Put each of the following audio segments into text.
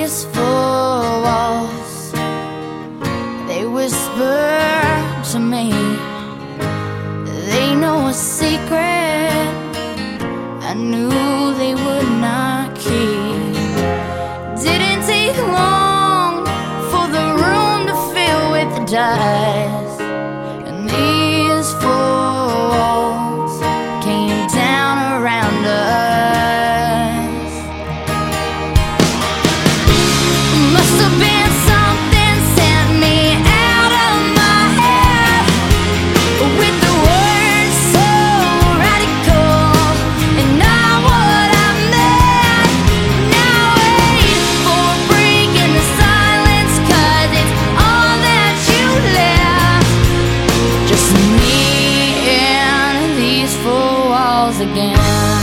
these four walls, they whisper to me. They know a secret I knew they would not keep. Didn't take long for the room to fill with the dust, and these four walls came down around us. Must have been something sent me out of my head, with the words so radical and not what I meant. Now wait for a break in the silence, 'cause it's all that you left. Just me and these four walls again.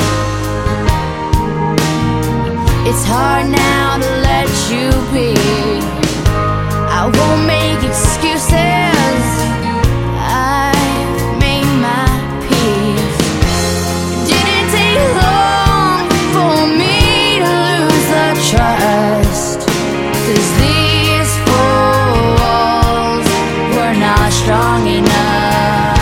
It's hard now to let you be. I won't make excuses, I've made my peace. Didn't take long for me to lose the trust, 'cause these four walls were not strong enough.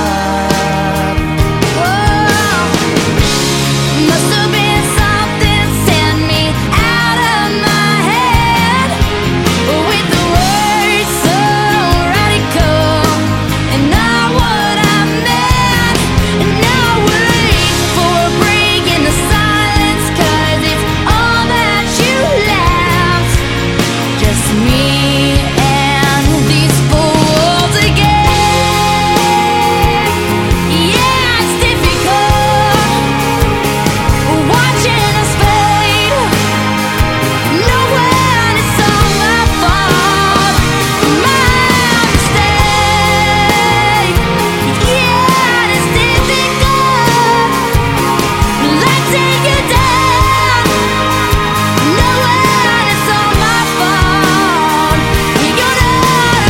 Whoa. Must have been something sent me out of my head, with the words so radical and not what I meant. And now wait for a break in the silence, 'cause it's all that you left. Just me and these four walls again. Yeah, it's difficult watching us fade. No, when it's all my fault, my mistake. Yeah, it's difficult. Let's take you down. No, when it's all my fault, you're not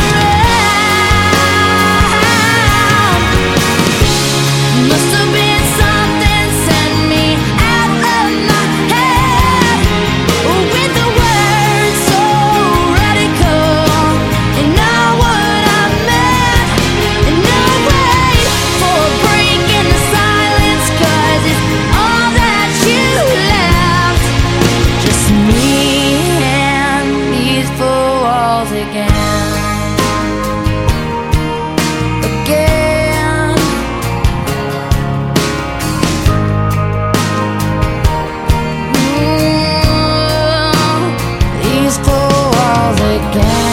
around. Must have been something sent me out of my head, with the words so radical and not what I meant. And now wait for a break in the silence, 'cause it's all that you left. Just me and these four walls again. Again. These four walls again.